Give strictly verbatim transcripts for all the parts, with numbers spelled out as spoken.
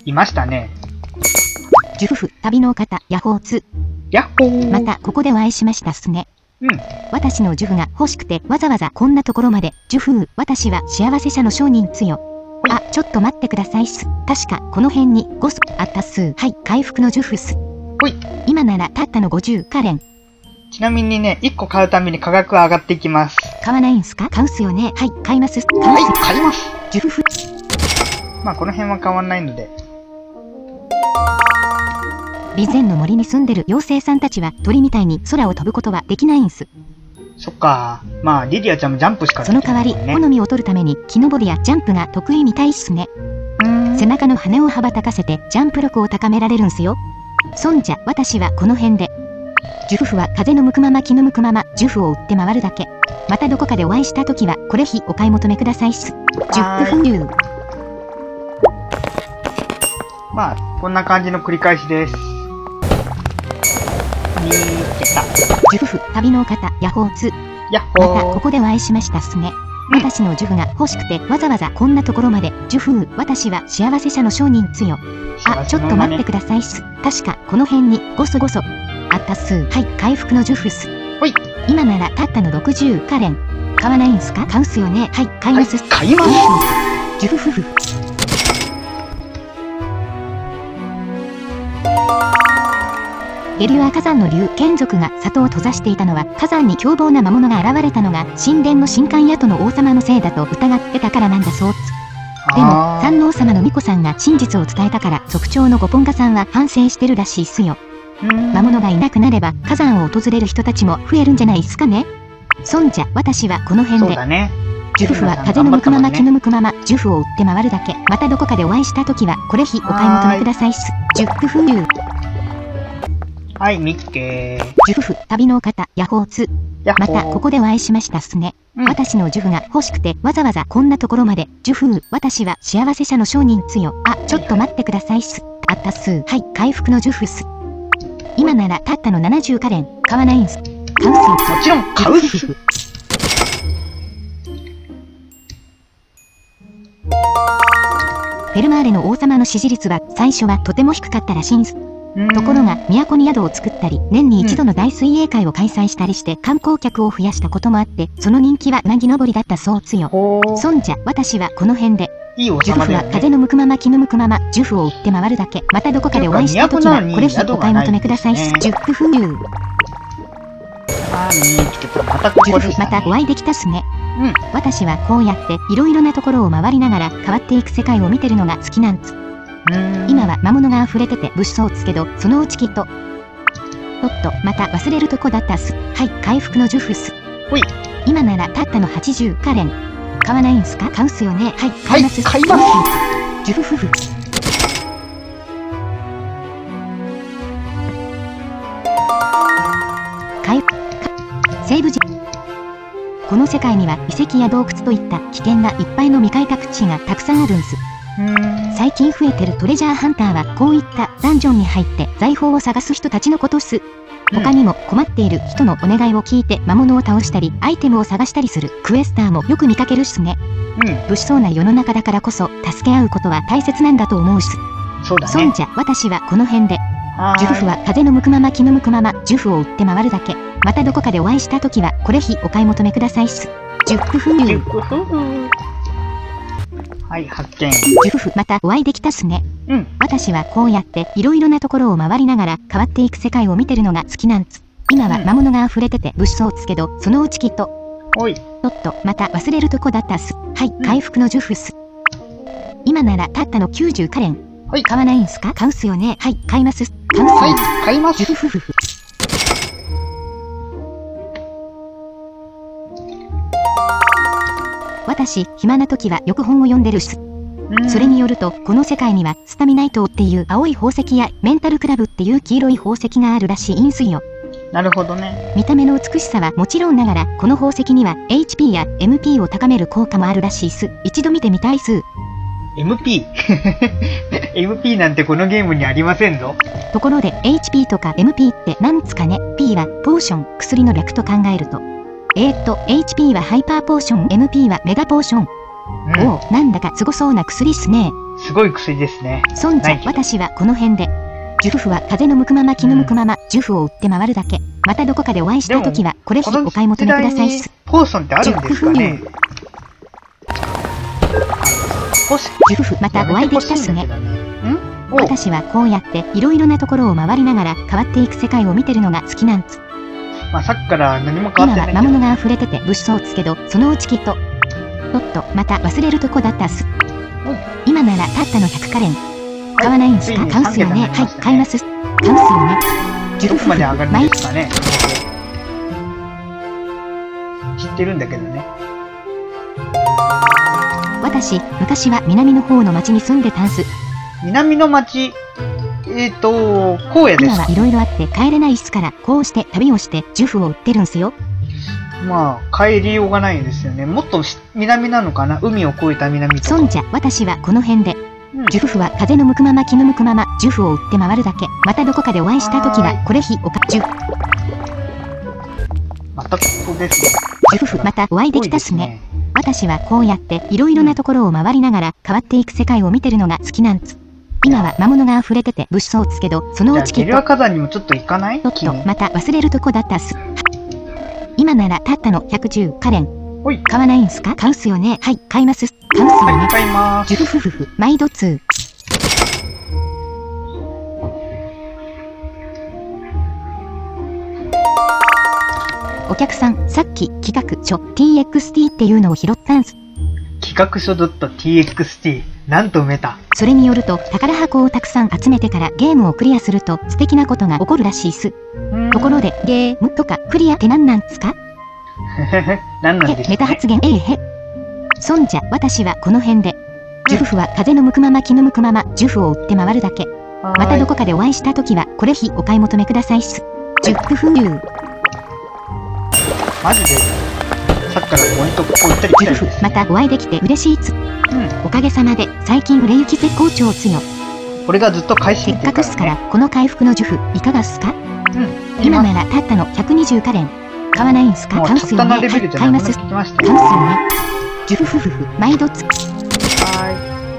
いましたね。 ジュフフ、旅の方、ヤッホーツ。 やっほー。 また、ここでお会いしましたっすね。 うん。 私のジュフが欲しくて、わざわざこんなところまで。ジュフー、私は幸せ者の商人つよ。あ、ちょっと待ってくださいっす。確か、この辺にごそあったっす。はい、回復のジュフっす。 ほい。 今ならたったのごじゅうカレン。 ちなみにね、いっこ買うたびに価格は上がっていきます。 買わないんすか？買うっすよね。はい、買いますっす。買うはいっす。、 買います。 ジュフフ。 まあ、この辺は変わんないので。 備前の森に住んでる妖精さんたちは鳥みたいに空を飛ぶことはできないんす。 そっか。まあ、リディアちゃんもジャンプしかできその代わり、 ないもんね。 好みを取るために木登りやジャンプが得意みたいっすね。 うーん。 背中の羽を羽ばたかせてジャンプ力を高められるんすよ。そんじゃ、私はこの辺で。ジュフフは風の向くまま気の向くまま、ジュフを売って回るだけ。またどこかでお会いしたときは、これひお買い求めくださいっす。ジュッフフユー。 まあ、こんな感じの繰り返しです。見つけた。 ジュフフ、旅の方、ヤッホーツ。 やっほー。 またここでお会いしましたっすね。 うん私のジュフが欲しくてわざわざこんなところまで。ジュフー、私は幸せ者の商人つよ。あ、ちょっと待ってくださいっす。確かこの辺にごそごそあったっす。はい、回復のジュフっす。 ほい。 今ならたったのろくじゅうカレン。買わないんすか？買うっすよね。はい、買いますっす。 はい買います。 ジュフフフ。ゲリュア火山の竜眷属が里を閉ざしていたのは火山に凶暴な魔物が現れたのが神殿の神官宿の王様のせいだと疑ってたからなんだそうっつ。でも山王様の巫女さんが真実を伝えたから族長のゴポンガさんは反省してるらしいっすよ。魔物がいなくなれば火山を訪れる人たちも増えるんじゃないっすかね。そんじゃ私はこの辺で。 そうだね。 ジュフフは風の向くまま気の向くままジュフを売って回るだけ。またどこかでお会いしたときはこれひお買い求めくださいっす。ジュッフフユー。 はい、ミッケー。 ジュフフ、旅の方、ヤッホーツ。 やっほー。 またここでお会いしましたっすね。 うん私のジュフが欲しくてわざわざこんなところまで。ジュフー、私は幸せ者の商人つよ。あ、ちょっと待ってくださいっす。あったっす。はい、回復のジュフっす。今ならたったのななじゅうカレン。買わないんす。買うっすよ。 もちろん買うっす。 ジュフフフ。フェルマーレの王様の支持率は最初はとても低かったらしいんす。ところが都に宿を作ったり年に一度の大水泳会を開催したりして観光客を増やしたこともあってその人気はうなぎ登りだったそうつよ。 ほー。 そんじゃ私はこの辺で。 いい王ジュフフは様だよね。 風の向くまま気の向くままジュフを売って回るだけ。またどこかでお会いしたときはこれひお買い求めくださいっす。ジュッフフユー。 あー、見つけた。またこジュフフこでしたね。 またお会いできたっすね。 うん。 私はこうやっていろいろなところを回りながら変わっていく世界を見てるのが好きなんつ。今は魔物が溢れてて物騒つけどそのうちきっと。おっとまた忘れるとこだったっす。はい回復のジュフっす。 ほい。 今ならたったのはちじゅうカレン。買わないんすか？買うっすよね。はい買いますっす。 はい買いますジュフフフ。回復西部人。この世界には遺跡や洞窟といった危険がいっぱいの未開拓地がたくさんあるんす。最近増えてるトレジャーハンターはこういったダンジョンに入って財宝を探す人たちのことっす。他にも困っている人のお願いを聞いて魔物を倒したりアイテムを探したりするクエスターもよく見かけるっすね。 うん。 物騒な世の中だからこそ助け合うことは大切なんだと思うっす。 そうだね。 そんじゃ私はこの辺で。 はーいジュフフは風の向くまま気の向くままジュフを売って回るだけ。またどこかでお会いしたときはこれひお買い求めくださいっす。ジュッフフユー。 ジュフフフ。はい、発見。 ジュフフまたお会いできたっすね。 うん。 私はこうやっていろいろなところを回りながら変わっていく世界を見てるのが好きなんつ。今は魔物が溢れてて物騒つけどそのうちきっと。 ほい。 おっとまた忘れるとこだったっす。はい回復のジュフっす。今ならたったのきゅうじゅうカレン。 はい。 買わないんすか？買うっすよね。はい買いますっす。買うっすよ。 はい、買いますジュ。フフフフ。私暇な時はよく本を読んでるっす。それによるとこの世界にはスタミナイトっていう青い宝石やメンタルクラブっていう黄色い宝石があるらしいんすよ。 なるほどね。 見た目の美しさはもちろんながらこの宝石には エイチピー や エムピー を高める効果もあるらしいっす。一度見てみたいっす。 エムピー エムピー なんてこのゲームにありませんぞ。 ところで エイチピー とか エムピー ってなんつかね。 P はポーション薬の略と考えるとえーっと エイチピー はハイパーポーション エムピー はメガポーション。 うんおお、なんだかすごそうな薬っすね。 すごい薬ですね。 そんじゃ、私はこの辺で。ジュフフは風の向くまま気の向くまま、ジュフを売って回るだけ。またどこかでお会いしたときは、これひお買い求めくださいっす。 ポーションってあるんですかね。 ジュフフ、またお会いできたっすね。 ん私はこうやっていろいろなところを回りながら変わっていく世界を見てるのが好きなんつ。 まあさっきから何も変わってない。 今は魔物が溢れてて物騒っつけど、そのうちきっと。おっと、また忘れるとこだったっす。今ならたったのひゃくカレン。買わないんすか？買うっすよね。はい、買います。買うっすよね。 ジュフフまで上がるんですかね。知ってるんだけどね。 私、昔は南の方の町に住んでたんす。 南の町、えっと、荒野です。 今はいろいろあって帰れないっすから、こうして旅をしてジュフを売ってるんすよ。 まあ、帰りようがないですよね。もっと南なのかな？海を越えた南とか。 そんじゃ、私はこの辺で。 うん、 ジュフフは風の向くまま気の向くまま、ジュフを売って回るだけ。またどこかでお会いしたときは、これひおか、ジュ。 またここですね。 ジュフフ、またお会いできたっすね。私はこうやっていろいろなところを回りながら変わっていく世界を見てるのが好きなんつ。今は魔物が溢れてて物騒っつけど、そのうちきっと。 ゲリラ火山にもちょっと行かない？ おっと、また忘れるとこだったっす。今ならたったのひゃくじゅうカレン。買わないんすか？買うっすよね。はい、買います。買うっすよね。 はい、買います。 ジュフフフフ、毎度ツー。お客さん、さっき企画書 ティーエックスティー っていうのを拾ったんす。 企画書 .txt なんと埋めた。 それによると宝箱をたくさん集めてからゲームをクリアすると素敵なことが起こるらしいっす。ところでゲームとかクリアって何なんすか？ 何なんでしょうね。 え、メタ発言ええへ。そんじゃ、私はこの辺で。ジュフフは風の向くまま気の向くまま、ジュフを売って回るだけ。またどこかでお会いしたときは、これひお買い求めくださいっす。ジュフフユー。 マジでさっきからポイントここ行ったり来たりです。 またお会いできて嬉しいっつ。 うん。 おかげさまで、最近売れ行き絶好調っすよ。 これがずっと回収せっかくっすから、この回復のジュフ、いかがっすか？ うん。 今ならたったのひゃくにじゅうカレン。買わないんすか？買うっすよね。はい、買います。買うっすよね。ジュフフフフ、毎度つ。 はーい。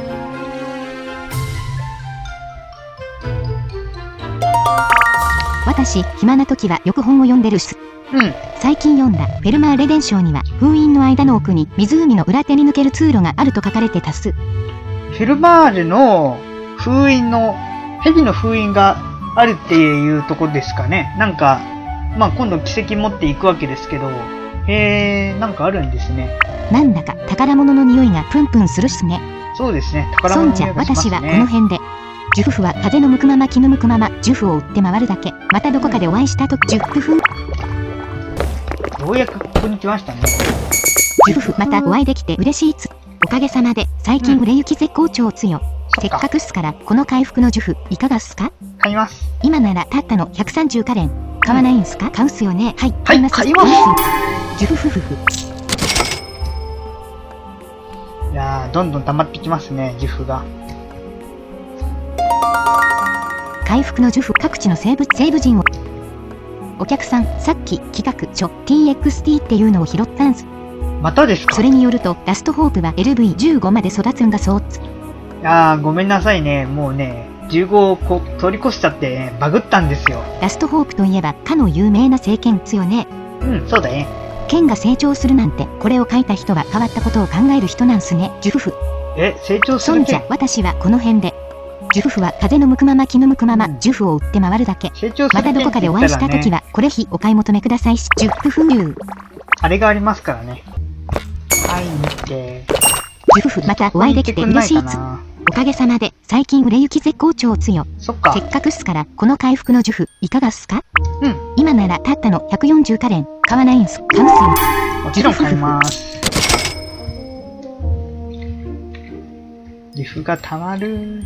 私、暇な時はよく本を読んでるっす。 うん。 最近読んだフェルマーレ伝承には封印の間の奥に湖の裏手に抜ける通路があると書かれてたっす。 フェルマーレの封印の、蛇の封印があるっていうとこですかね。なんか、まあ今度奇跡持っていくわけですけど、へー、なんかあるんですね。 なんだか宝物の匂いがプンプンするっすね。 そうですね、宝物の匂いがしますね。 そんじゃ、私はこの辺で。ジュフフは風の向くまま気の向くまま、ジュフを売って回るだけ。またどこかでお会いしたとき、ジュフフ。 ようやくここに来ましたね。 ジュフフ、またお会いできて嬉しいっつ。おかげさまで、最近売れ行き絶好調っすよ。せっかくっすから、この回復のジュフ、いかがっすか？ 買います。 今ならたったのひゃくさんじゅうカレン。買わないんすか？買うっすよね。はい、 買います。買います。 ジュフフフフ。 いやー、どんどん溜まってきますね、ジュフが。 回復のジュフ、各地の生物、生物人を。お客さん、さっき企画書 ティーエックスティー っていうのを拾ったんす。 またですか？ それによると、ラストホープは エルブイじゅうご まで育つんだそうっつ。 いやー、ごめんなさいね。もうね、じゅうごをこ通り越しちゃって、ね、バグったんですよ。 ラストホープといえば、かの有名な聖剣っすよね。 うん、そうだね。 剣が成長するなんて、これを書いた人は変わったことを考える人なんすね。ジュフフ。 え、成長する剣？ そんじゃ、私はこの辺で。ジュフフは風の向くまま気の向くまま、うん、ジュフを売って回るだけ。 成長する剣って言ったらね、 またどこかでお会いしたときは、これひお買い求めくださいし。ジュフフユー。 あれがありますからね。はい、見て。 ジュフフ、またお会いできて嬉しいつ。おかげさまで、最近売れ行き絶好調つよ。 そっか。 せっかくっすから、この回復のジュフ、いかがっすか？ うん。 今ならたったのひゃくよんじゅうカレン。買わないんす。買うっすよ。 もちろん買います。リフがたまる。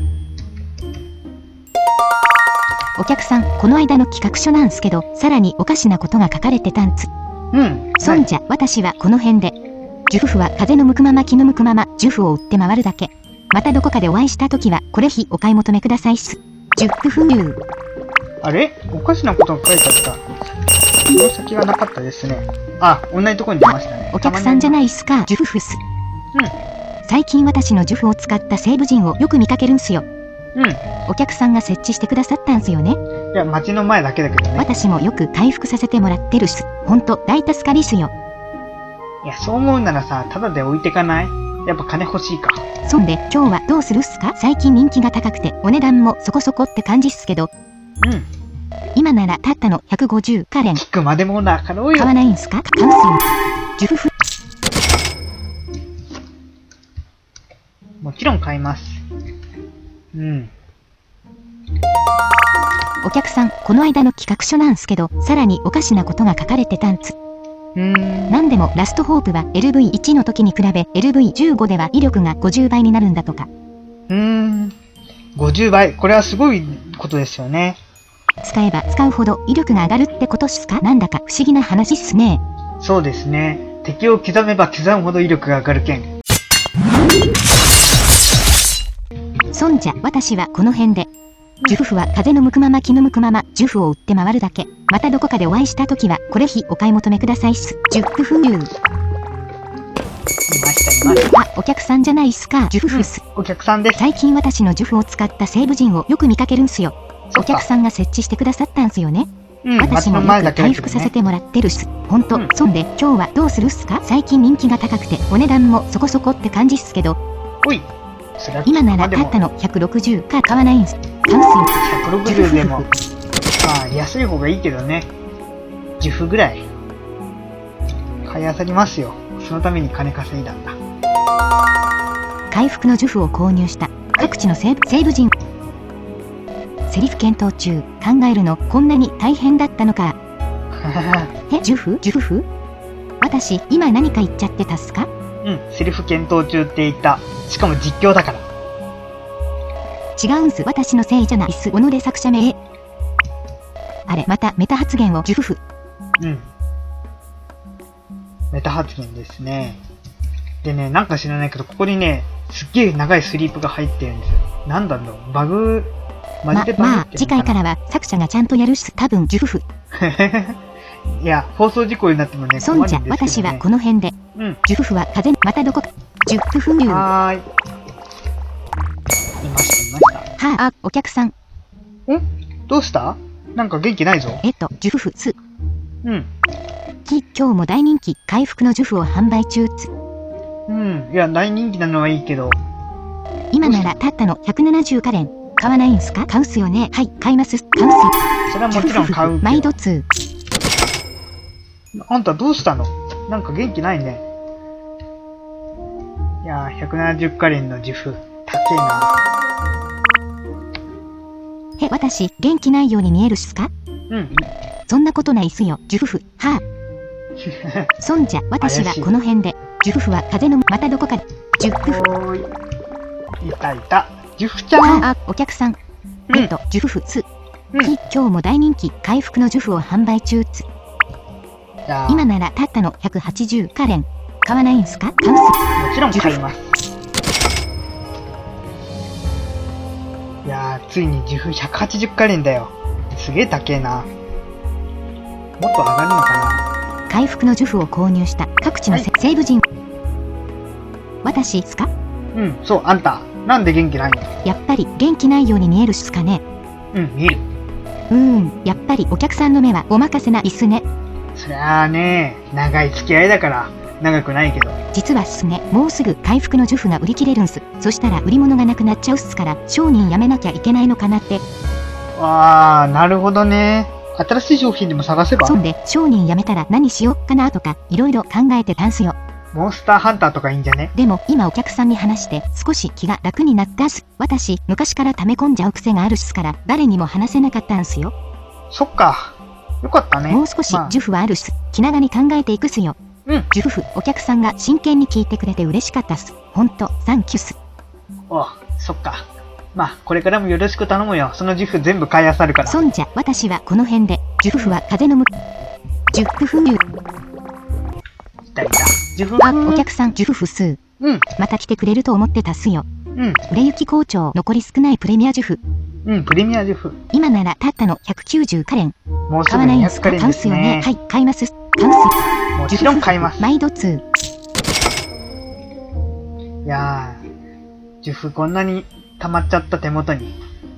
お客さん、この間の企画書なんすけど、さらにおかしなことが書かれてたんつ。 うん。 そんじゃ、はい、私はこの辺で。ジュフフは風の向くまま気の向くまま、ジュフを売って回るだけ。またどこかでお会いしたときは、これひお買い求めくださいっす。ジュフフユー。 あれ？おかしなことが書いてあった。この先がなかったですね。あ、同じところに出ましたね。 お客さんじゃないっすか、ジュフフス。 うん。 最近私の呪符を使った西部人をよく見かけるんすよ。 うん。いお客さんが設置してくださったんすよね。 や、街の前だけだけどね。 私もよく回復させてもらってるっす。ほんと、大助かりっすよ。 いや、そう思うならさ、ただで置いてかない？やっぱ金欲しいか。 そんで、今日はどうするっすか？最近人気が高くて、お値段もそこそこって感じっすけど。 うん。 今ならたったのひゃくごじゅうカレン。 聞くまでもなかろうよ。 買わないんすか？買うっすよ。呪符。 もちろん買います。うん。 お客さん、この間の企画書なんすけど、さらにおかしなことが書かれてたんつ。 うーん。 なんでもラストホープは エルブイワン の時に比べ エルブイじゅうご では威力がごじゅうばいになるんだとか。 うーん。ごじゅうばい。これはすごいことですよね。 使えば使うほど威力が上がるってことっすか？なんだか不思議な話っすね。 そうですね。敵を刻めば刻むほど威力が上がる剣。 そんじゃ、私はこの辺で。呪符は風の向くまま気の向くまま呪符を売って回るだけ。またどこかでお会いした時はこれひお買い求めくださいっす。呪符風流。 いましたいました。 あ、お客さんじゃないっすか。呪符っす。 お客さんです。 最近私の呪符を使った西部人をよく見かけるんすよ。お客さんが設置してくださったんすよね。 うん、 私もよく回復させてもらってるっす。ほんと、うん、そんで今日はどうするっすか？最近人気が高くてお値段もそこそこって感じっすけど。 おい。 今ならたったのひゃくろくじゅうか買わないんす。買うっすよ。 ひゃくろくじゅうでも、まあ安い方がいいけどね。じゅっぷぐらい。買い漁りますよ。そのために金稼いだんだ。 回復の呪符を購入した。各地の西部、西部人。セリフ検討中。考えるのこんなに大変だったのか。え、呪符？呪符？私、今何か言っちゃってたっすか？ うん、セリフ検討中って言った。しかも実況だから。 違うんす。私のせいじゃないっす。己作者名。あれ、またメタ発言を呪符。 うん。メタ発言ですね。でね、なんか知らないけど、ここにね、すっげえ長いスリープが入ってるんですよ。なんだろう、バグ、マジでバグってま、まあ、次回からは作者がちゃんとやるっす。多分呪符。 いや、放送事故になってもね、 そんじゃ、私はこの辺で。 うん。 呪符は風、またどこか。呪符風流。 はーい。いました、いました。 はあ、あ、お客さん。ん？ どうした？なんか元気ないぞ。 えっと、呪符つ。 うん。 き、今日も大人気、回復の呪符を販売中つ。 うん。いや、大人気なのはいいけど。 今ならたったのひゃくななじゅうカレン。買わないんすか？買うっすよね。はい、買います。買うっすよ。 それはもちろん買う。 毎度つ。 あんたどうしたの？なんか元気ないね。いやー、ひゃくななじゅうカレンの呪符。高えな。 え、私、元気ないように見えるっすか？ うん。 そんなことないっすよ。呪符。はあ。そんじゃ、私はこの辺で。呪符は風の、またどこかで。呪符。 おーい。いたいた。呪符ちゃん。 ああ、お客さん。 うん、 えっと、呪符つ。 うん、 き、今日も大人気、回復の呪符を販売中つ。今ならたったのひゃくはちじゅうカレン。買わないんすか？買うっす。 もちろん買います。いやー、ついに呪符ひゃくはちじゅうカレンだよ。すげえ高えな。もっと上がるのかな。 回復の呪符を購入した各地の、はい、西部人。私っすか？ うん、そう、あんた。なんで元気ないの？ やっぱり元気ないように見えるっすかね。 うん、見える。 うーん、やっぱりお客さんの目はお任せないっすね。 そりゃあね、長い付き合いだから、長くないけど。 実はっすね、もうすぐ回復の呪符が売り切れるんす。そしたら売り物がなくなっちゃうっすから、商人やめなきゃいけないのかなって。 あー、なるほどね。新しい商品でも探せば？ そんで、商人やめたら何しよっかなとか、いろいろ考えてたんすよ。 モンスターハンターとかいいんじゃね？ でも、今お客さんに話して、少し気が楽になったっす。私、昔から溜め込んじゃう癖があるっすから、誰にも話せなかったんすよ。 そっか。よかったね。 もう少し呪符はあるっす。気長に考えていくっすよ。 うん。 呪符、お客さんが真剣に聞いてくれて嬉しかったっす。ほんと、サンキュっす。 お、そっか。まあ、これからもよろしく頼むよ。その呪符全部買い漁るから。 そんじゃ、私はこの辺で、呪符は風の向く。呪符風流。 いたいた。呪符。 あ、お客さん、呪符数。 うん。 また来てくれると思ってたっすよ。 うん。 売れ行き好調、残り少ないプレミア呪符。 うん、プレミア呪符。 今ならたったのひゃくきゅうじゅうカレン。 もうすぐにひゃくカレンですね。 買うっすよね。はい、買います。買うっす。 もちろん買います。 毎度ツー。 いやー、呪符こんなに溜まっちゃった手元に。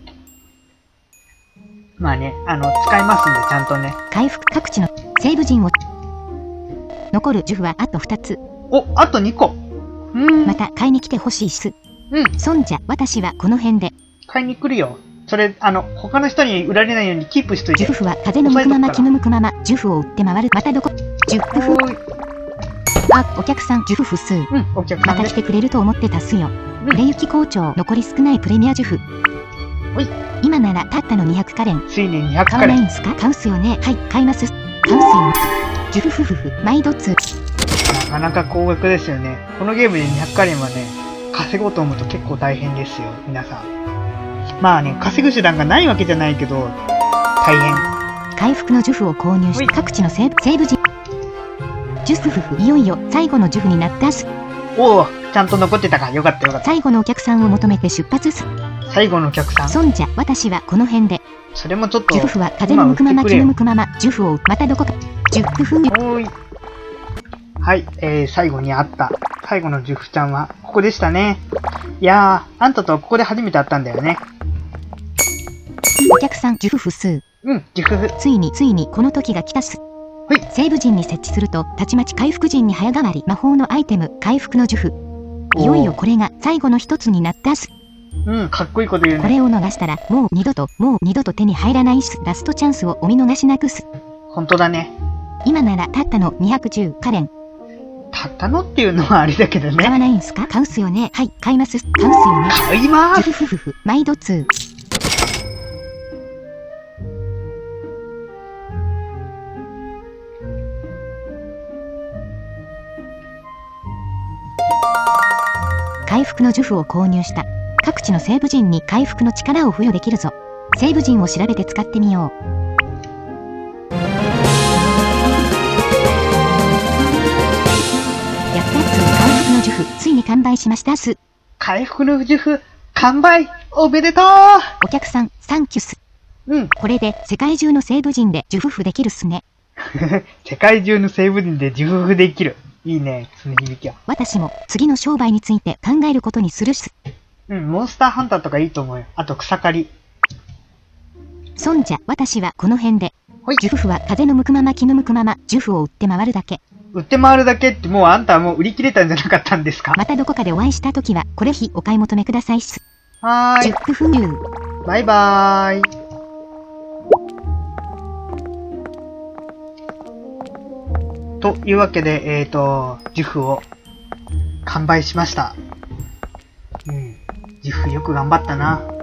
まあね、あの、使いますんで、ちゃんとね。 回復各地のセーブ陣を。残る呪符はあとふたつ。 お、あとにこ。うーん。 また買いに来てほしいっす。 うん。 そんじゃ、私はこの辺で。 買いに来るよ。それ、あの、他の人に売られないようにキープしといて。 呪符は風の向くまま気の向くまま、呪符を売って回る。またどこ呪符。 おーい。 あ、お客さん、呪符複数。 うん、お客さんです。 また来てくれると思ってたっすよ。 うん売れ行き好調、残り少ないプレミア呪符。 おい。 今ならたったのにひゃくカレン。 ついににひゃく買カレン。 わないんすか？買うっすよね。はい、買います。買うっすよね。呪符ふふふ、毎度つ。 なかなか高額ですよね。このゲームでにひゃくカレンはね、稼ごうと思うと結構大変ですよ、皆さん。まあね、稼ぐ手段がないわけじゃないけど、大変。 回復の呪符を購入し、各地のセーブ、セーブ時。呪符ふふ、いよいよ最後の呪符になったっす。 おお、ちゃんと残ってたか。よかったよかった。 最後のお客さんを求めて出発っす。 最後のお客さん。 そんじゃ、私はこの辺で。 それもちょっと。 呪符は風の向くまま気の向くまま、呪符をまたどこか。呪符。 おーい。はい、えー、最後に会った。最後の呪符ちゃんは、ここでしたね。いやー、あんたとはここで初めて会ったんだよね。 お客さん、呪符複数。 うん、呪符。 ついに、ついに、この時が来たっす。 はい。 セーブ陣に設置すると、たちまち回復陣に早変わり。魔法のアイテム、回復の呪符。いよいよこれが最後の一つになったっす。 うん、かっこいいこと言うね。 これを逃したら、もう二度と、もう二度と手に入らないっす。ラストチャンスをお見逃しなくっす。 ほんとだね。 今ならたったのにひゃくじゅうカレン。 たったのっていうのはあれだけどね。 買わないんすか？買うっすよね。はい、買います。買うっすよね。 買いまーす。 ふふふふ、毎度ツー。回復の呪符を購入した。各地のセーブ陣に回復の力を付与できるぞ。セーブ陣を調べて使ってみよう。やったっす。回復の呪符、ついに完売しましたっす。 回復の呪符、完売おめでとう。 お客さん、サンキュス。 うん。 これで世界中のセーブ陣で呪符符できるっすね。 世界中のセーブ陣で呪符符できる。いいね、その響きは。 私も次の商売について考えることにするっす。 うん、モンスターハンターとかいいと思うよ。あと草刈り。 そんじゃ、私はこの辺で。 ほい。 呪符は風の向くまま気の向くまま、呪符を売って回るだけ。 売って回るだけってもうあんたはもう売り切れたんじゃなかったんですか？ またどこかでお会いしたときは、これひお買い求めくださいっす。 はーい。 呪符入。 バイバーイ。というわけで、えっと、呪符を完売しました。うん。呪符よく頑張ったな。